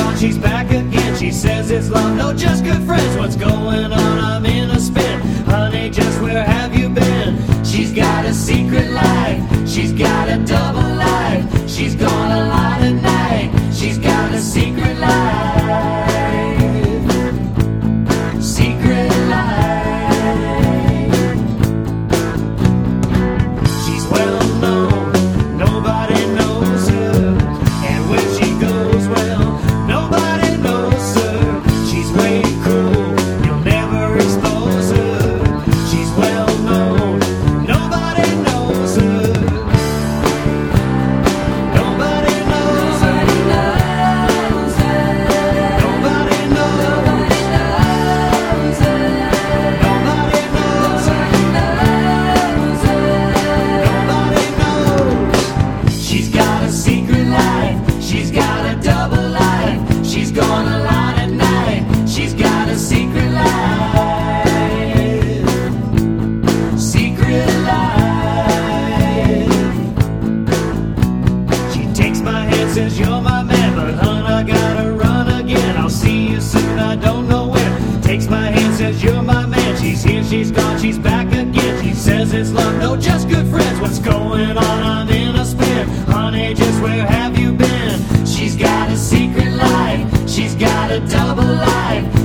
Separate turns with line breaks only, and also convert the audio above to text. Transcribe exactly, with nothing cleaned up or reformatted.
gone, she's back again. She says it's love, no, just good friends. What's going on? I'm in a spin. Honey, just where have you been? She's got a secret life. She's got a double life. She's gone a lot at night. She's got a secret life. Secret life. She's well known. Nobody knows her. And where she goes, well, nobody knows her. She's way cool. You'll never expose her. She's well known. Nobody knows her. Nobody knows her. Nobody knows her. Nobody knows her. Nobody knows. She's got a secret life. She's got a double life. She's gone a lot at night. She's got a secret life. Secret life. She takes my hand, says you're my man, but hun, I gotta run again. I'll see you soon, I don't know when. Takes my hand, says you're my man. She's here, she's gone, she's back again. She says it's love, no, just good friends. What's going on? I'm in a spin. Honey, just where have you been? She's got a secret life. She's got a double life.